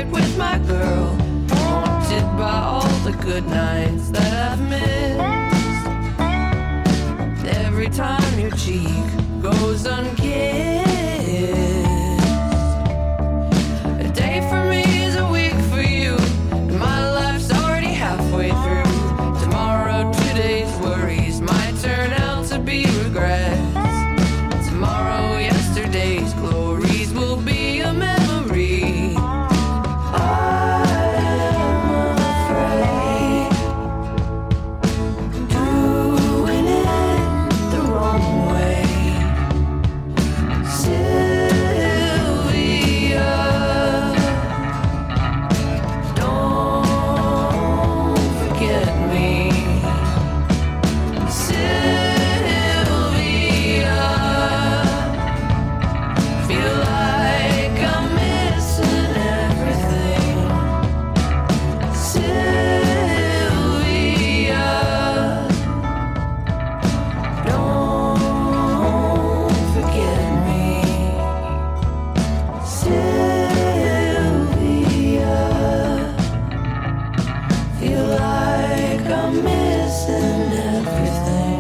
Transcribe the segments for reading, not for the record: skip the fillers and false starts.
break with my girl. Haunted by all the good nights that I've missed. Every time your cheek goes unkissed. A day for me is a week for you. And my life's already halfway through. Tomorrow, today's worries might turn out to be regrets. Tomorrow, yesterday's glories will be a memory. I'm afraid doing it the wrong way. Sylvia, don't forget me. Sylvia, feel like I'm missing everything. Sylvia, don't forget me. Sylvia, feel like I'm missing everything.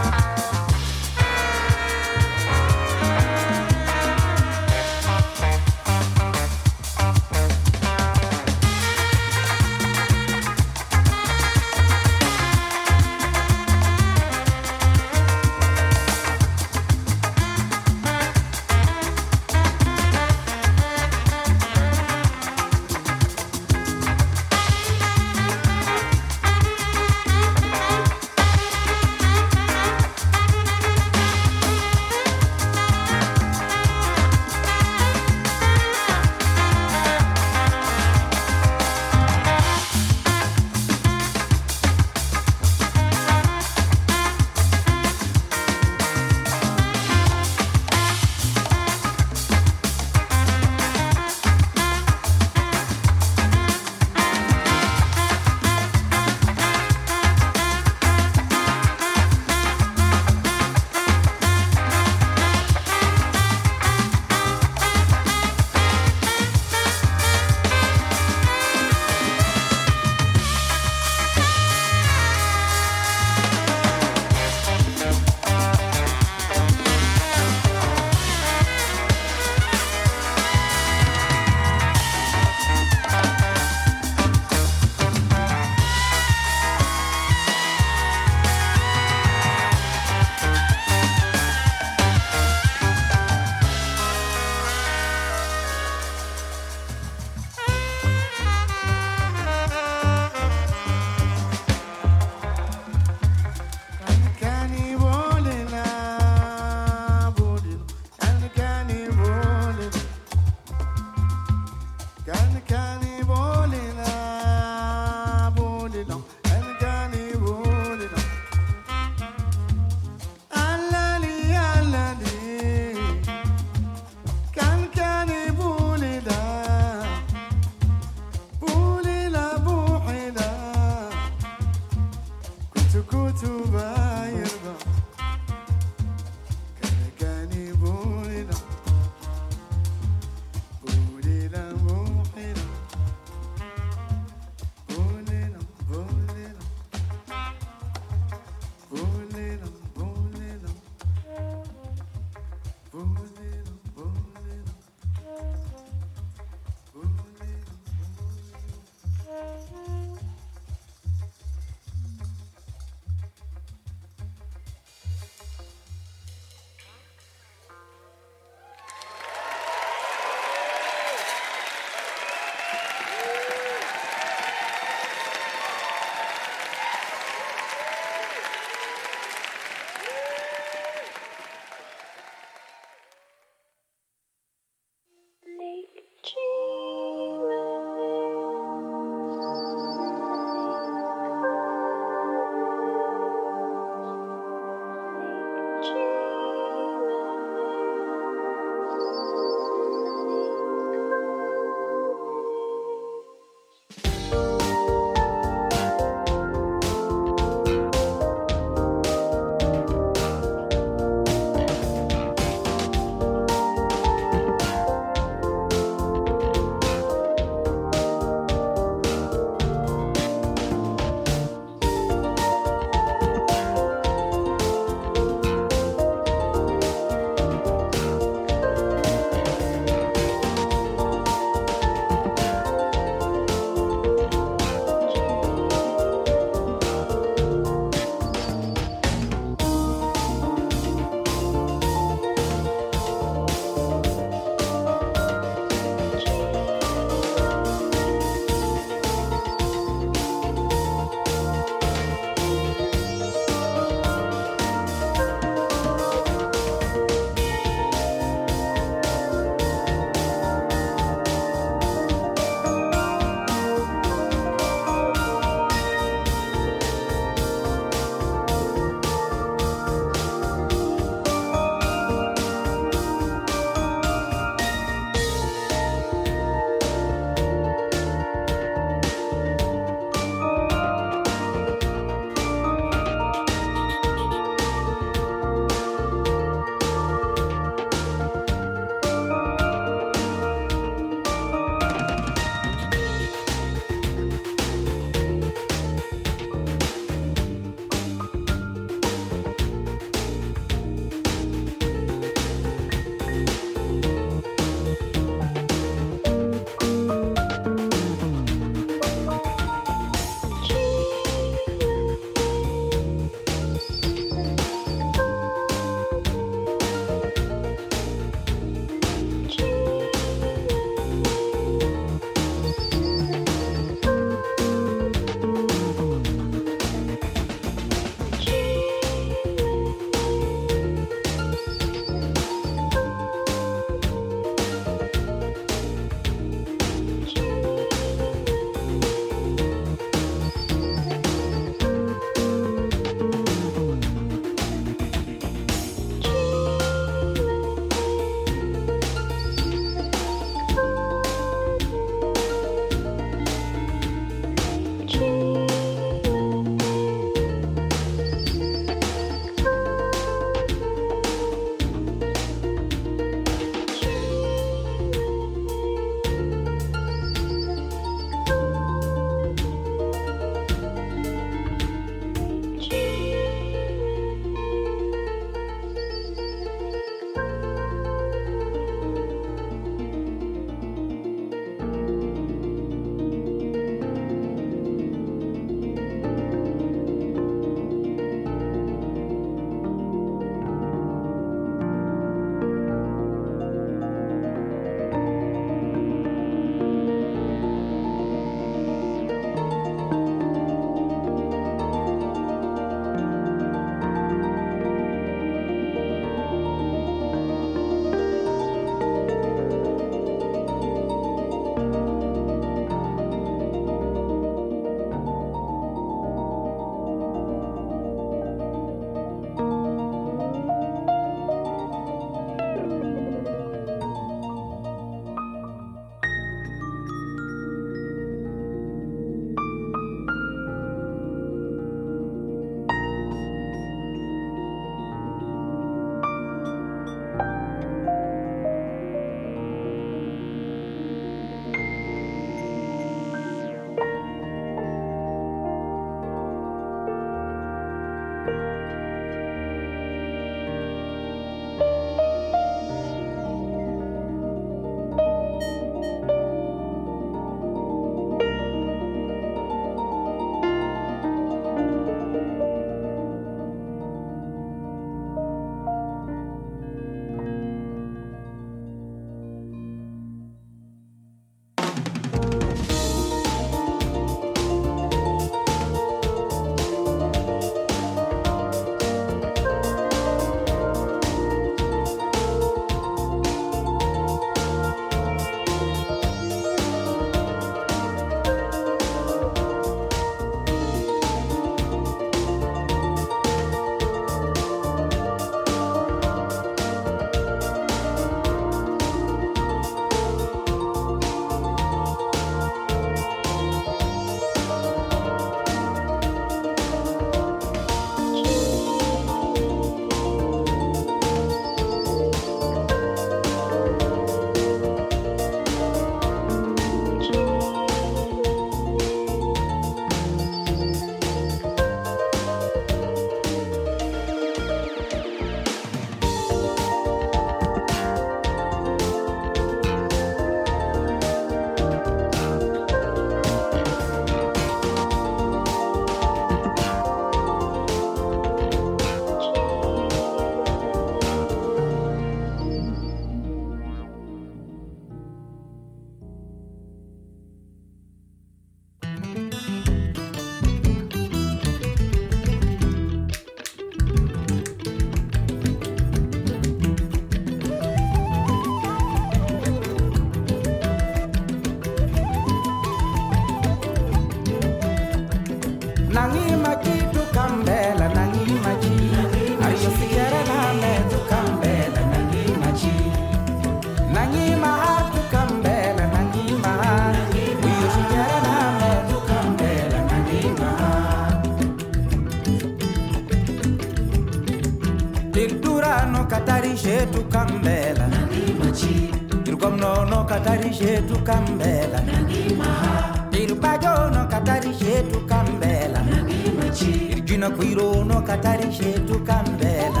shetu kambela irukomno no katari shetu kambela irubajo no katari shetu kambela irjuna kuiro no katari shetu kambela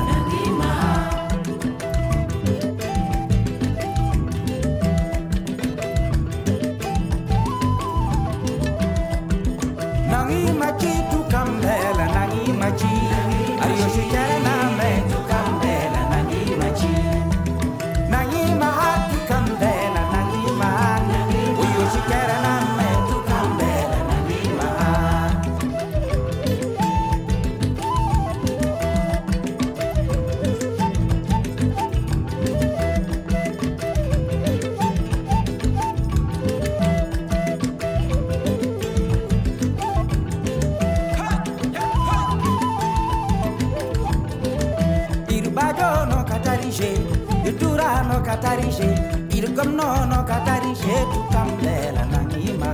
nangi machi tu kambela nangi machi ariyo shikara na me tu kambela nangi machi nangi maha tu kambela nangi maha uyo shikara na me tu kambela nangi maha no katarishe itura no katarishe irgomno no katarishe tu kambela nanima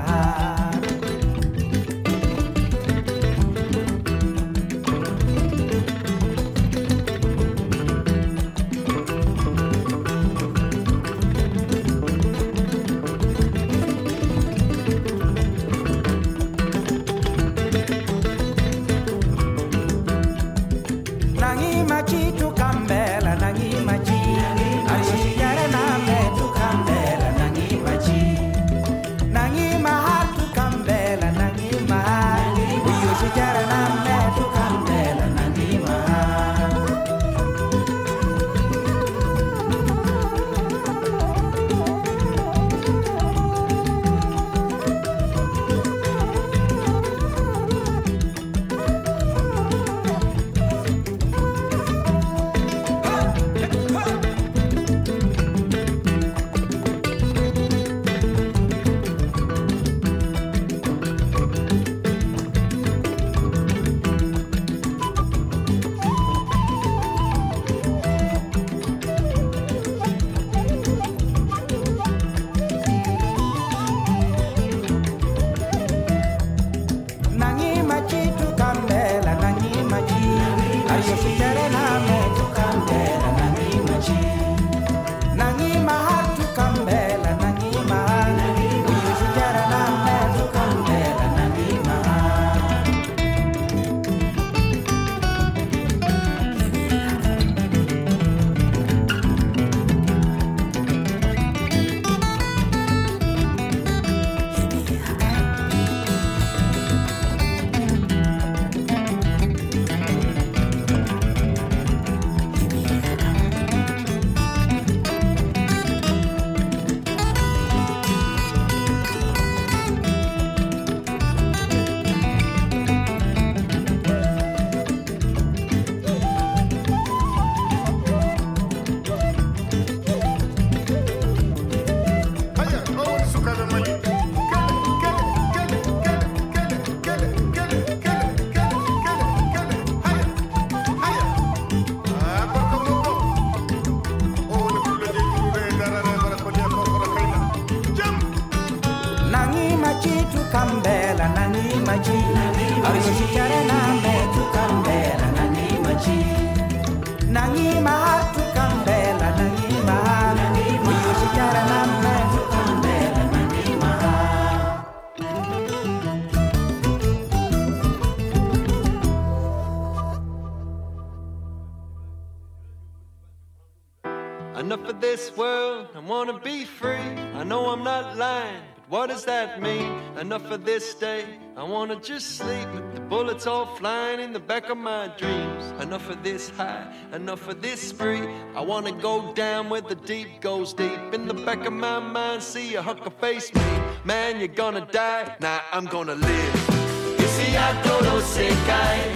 Enough of this world, I wanna be free. I know I'm not lying, but what does that mean? Enough of this day, I wanna just sleep with the bullets all flying in the back of my dreams. Enough of this high, enough of this spree. I wanna go down where the deep goes deep. In the back of my mind, see a hucker face me. Man, you're gonna die, nah, I'm gonna live. Y si ya todo se cae,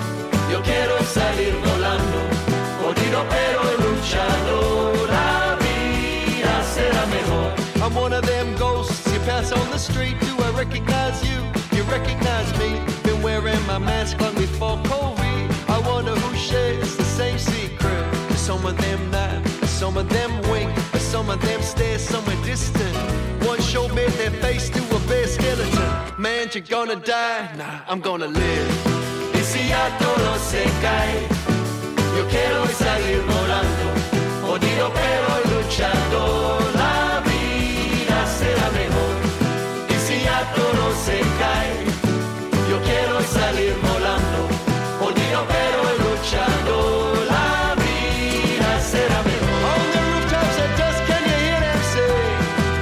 yo quiero salir volando, jodido pero luchador, la vida será mejor. I'm one of them ghosts you pass on the street. Do I recognize you? You recognize me? Been wearing my mask long before COVID. I wonder who shares the same secret. Some of them nod, some of them wink, but some of them stare somewhere distant. One showed me their face to a bare skeleton. Man, you're gonna die, nah, I'm gonna live. Y si ya todo se cae, yo quiero salir volando, Unido pero luchando, la vida será mejor. Y si ya todo se cae, yo quiero salir volando. Unido pero luchando, la vida será mejor. On the rooftops at dusk, can you hear them sing?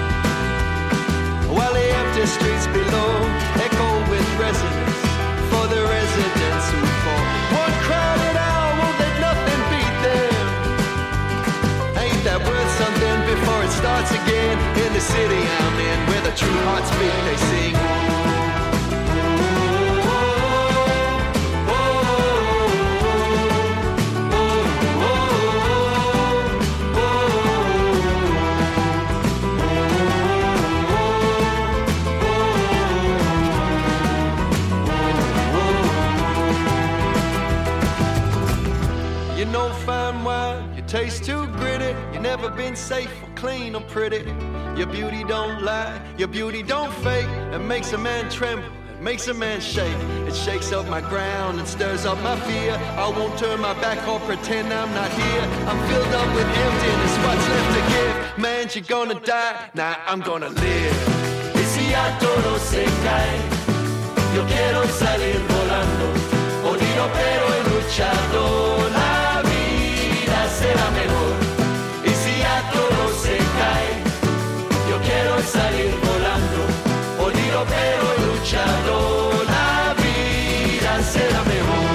While the empty streets below echo with resonance for the residents who fall. One crowded hour won't let nothing beat them. Ain't that worth something before it starts again? In the city I'm in, where the true hearts beat, they sing. You know fine wine, you taste too gritty. You never been safe or clean or pretty. Your beauty don't lie, your beauty don't fake. It makes a man tremble, it makes a man shake. It shakes up my ground and stirs up my fear. I won't turn my back or pretend I'm not here. I'm filled up with emptiness, what's left to give? Man, you're gonna die, nah, I'm gonna live. Y si ya todo se cae, yo quiero salir volando. Unido pero luchando, la vida será mejor. Y si ya todo se cae, yo quiero salir volando. Unido pero luchando, la vida será mejor.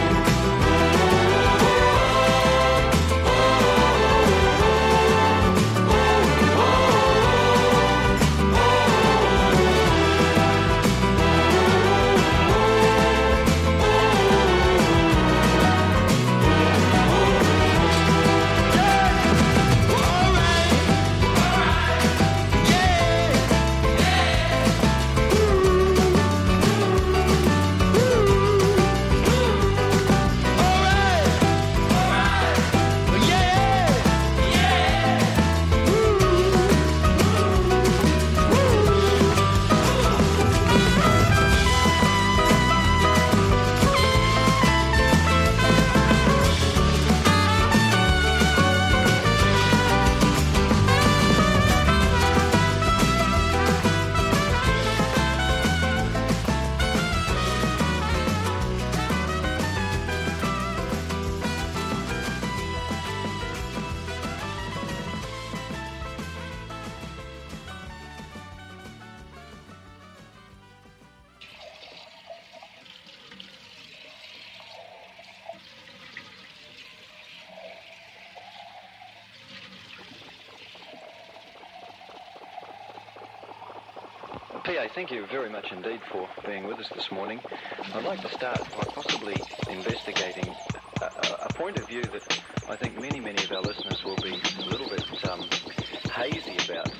P.A., thank you very much indeed for being with us this morning. I'd like to start by possibly investigating a point of view that I think many of our listeners will be a little bit hazy about.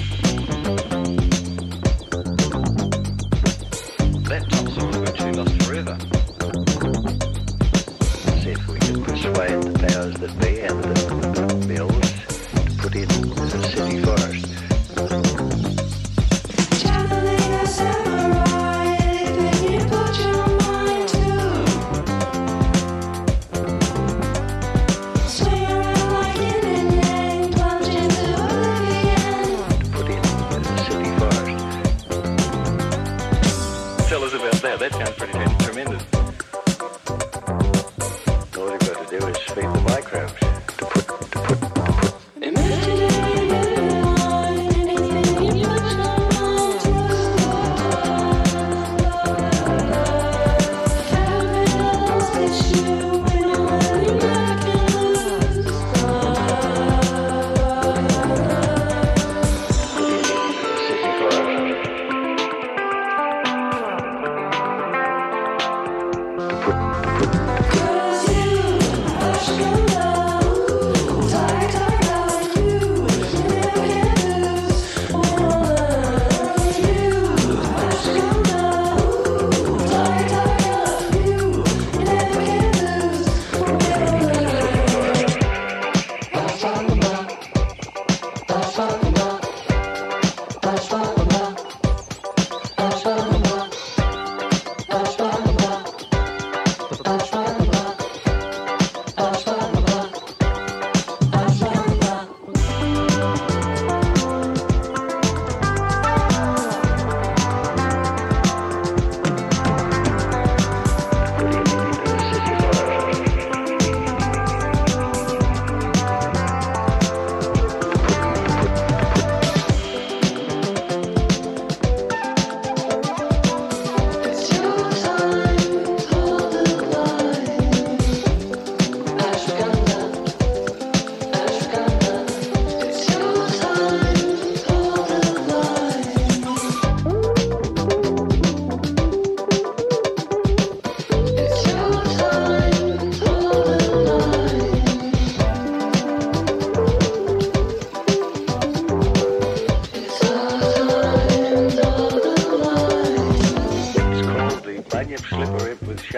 That top song of Virtue Lost Forever. See if we can persuade the powers that be and the bills to put in the city forest. That sounds pretty tremendous. All you've got to do is feed the microbes to put. Imagine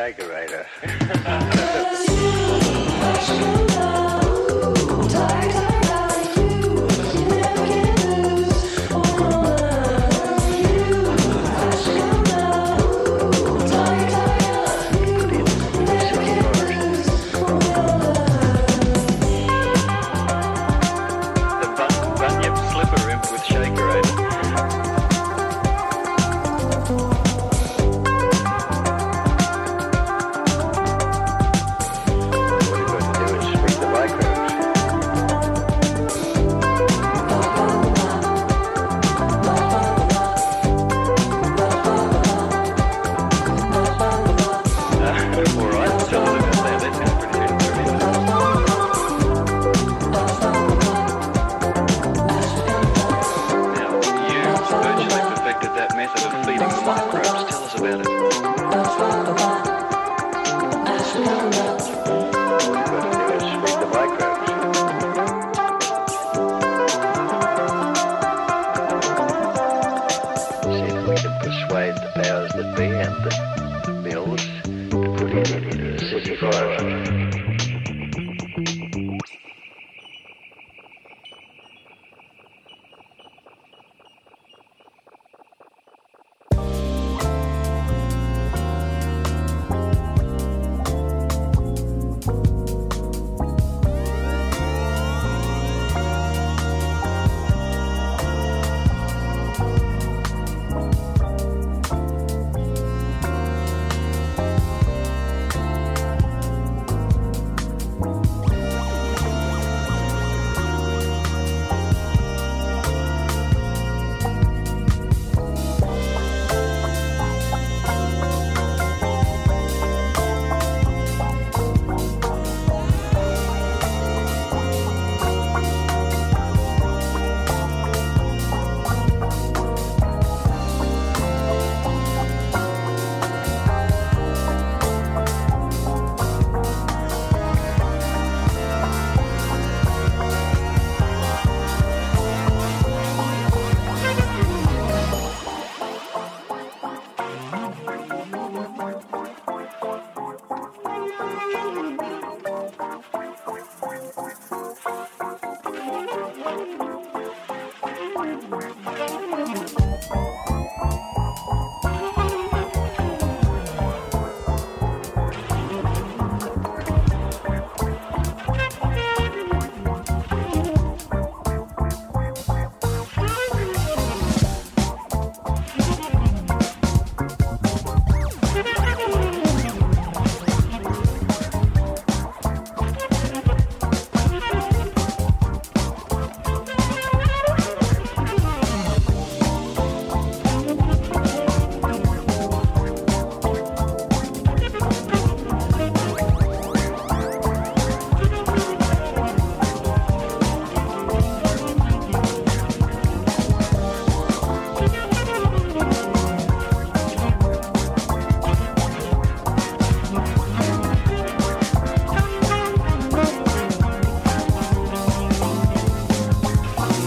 Shakerator. Bunyip slipper rimp with Shakerator. Persuade the powers that be and the mills to put it into the city forest.